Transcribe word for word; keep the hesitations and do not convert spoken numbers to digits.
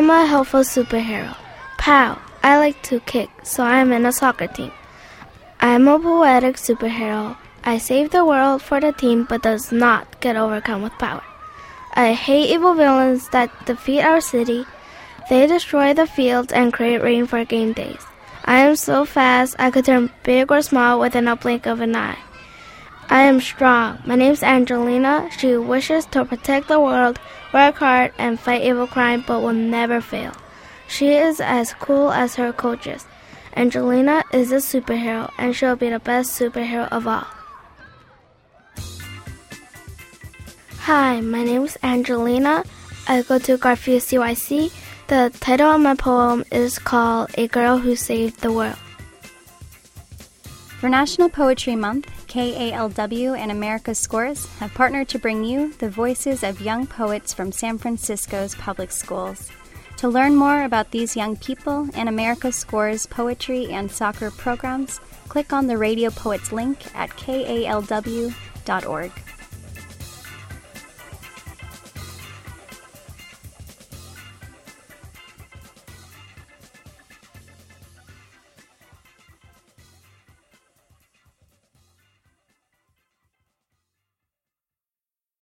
I'm a helpful superhero. Pow! I like to kick, so I'm in a soccer team. I'm a poetic superhero. I save the world for the team, but does not get overcome with power. I hate evil villains that defeat our city. They destroy the fields and create rain for game days. I am so fast, I could turn big or small within a blink of an eye. I am strong. My name's Angelina. She wishes to protect the world, work hard, and fight evil crime, but will never fail. She is as cool as her coaches. Angelina is a superhero, and she'll be the best superhero of all. Hi, my name is Angelina. I go to Garfield C Y C. The title of my poem is called A Girl Who Saved the World. For National Poetry Month, K A L W and America's Scores have partnered to bring you the voices of young poets from San Francisco's public schools. To learn more about these young people and America's Scores poetry and soccer programs, click on the Radio Poets link at K A L W dot org.